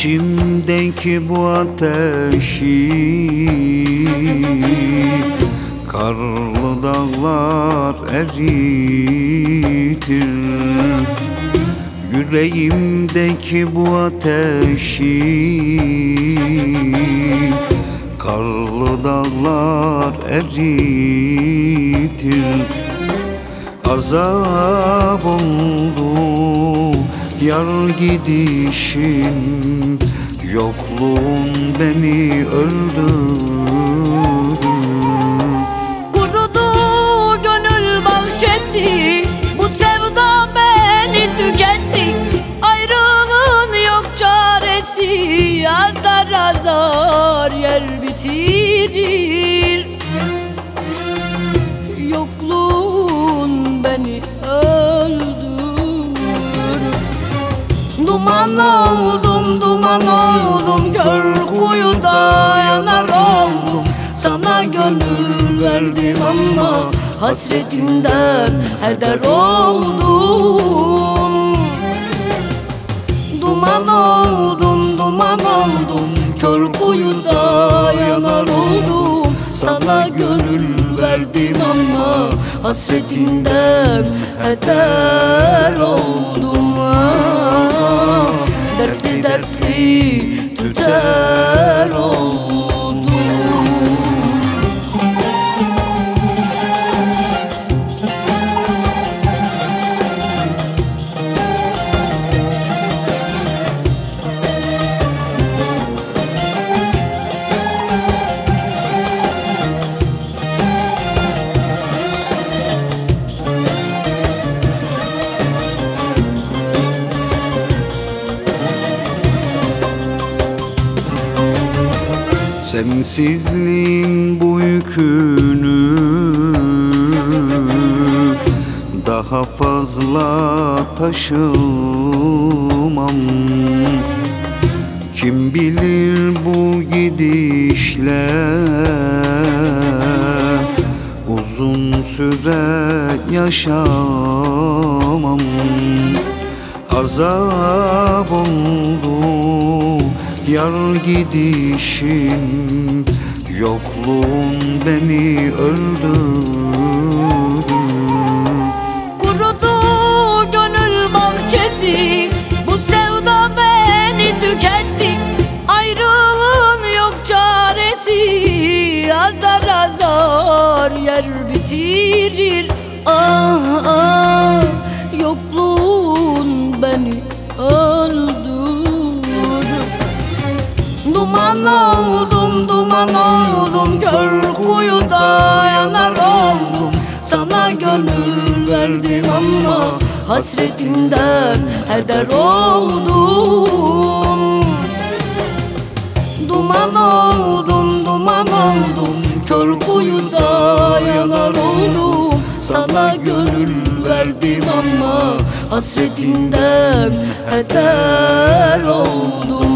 İçimdeki bu ateşi karlı dağlar eritir. Yüreğimdeki bu ateşi karlı dağlar eritir. Azap oldu yar gidişin, yokluğun beni öldürdü. Kurudu gönül bahçesi, bu sevda beni tüketti. Ayrılığın yok çaresi, azar azar yer bitirir. Yokluğun beni öldürdü. Duman oldum, duman oldum, kör kuyuda yanar oldum. Sana gönül verdim ama hasretinden heder oldum. Duman oldum, duman oldum, kör kuyuda yanar oldum. Sana gönül verdim ama hasretinden heder oldum. Dertli dertli tüter oldum. Sensizliğin bu yükünü daha fazla taşımam. Kim bilir bu gidişle uzun süre yaşamam. Azap oldu yar gidişin, yokluğun beni öldürdü. Kurudu gönül bahçesi, bu sevda beni tüketti. Ayrılığın yok çaresi, azar azar yer bitirir. Ah ah, yokluğun beni öldürdü. Duman oldum, duman oldum, kör kuyuda yanar oldum. Sana gönül verdim ama hasretinden heder oldum. Duman oldum, duman oldum, kör kuyuda yanar oldum. Sana gönül verdim ama hasretinden heder oldum.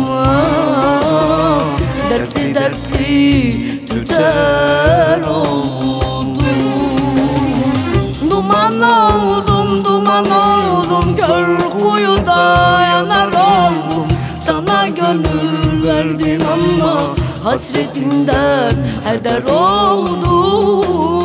Dertli dertli tüter oldum. Duman oldum, duman oldum, kör kuyuda yanar oldum. Sana gönül verdim ama hasretinden heder oldum.